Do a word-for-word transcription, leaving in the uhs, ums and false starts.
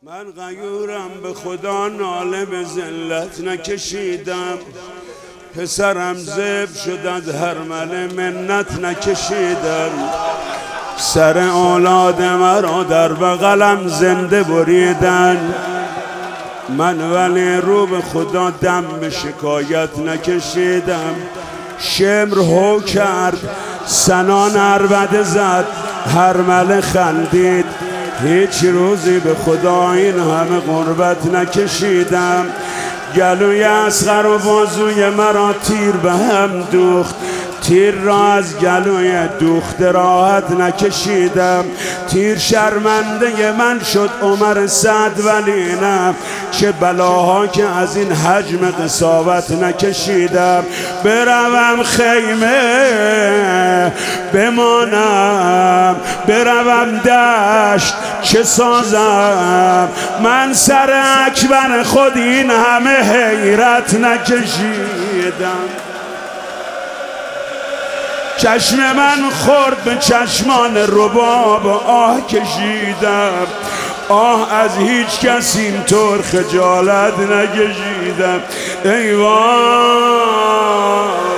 من غیورم به خدا، ناله به ذلت نکشیدم. پسرم ذبح شد از هرمله، منت نکشیدم. سر اولاد مرا در بغلم زنده بریدن. من ولی رو به خدا دم به شکایت نکشیدم. شمر هو کرد، سنان عربده زد، هرمله خندید. هیچ روزی به خدا این همه غربت نکشیدم. گلوی اصغر و بازوی مرا تیر به هم دوخت. تیر را از گلوی دوخته راحت نکشیدم. تیر شرمنده من شد عمر سعد، ولی نه چه بلاها که از این حجم قساوت نکشیدم. بروم خیمه بمانم، بروم دشت چه سازم. من سر اکبر خود این همه حیرت نکشیدم. چشم من خورد به چشمان رباب، آه کشیدم. آه از هیچ کس اینطور خجالت نکشیدم. ای وای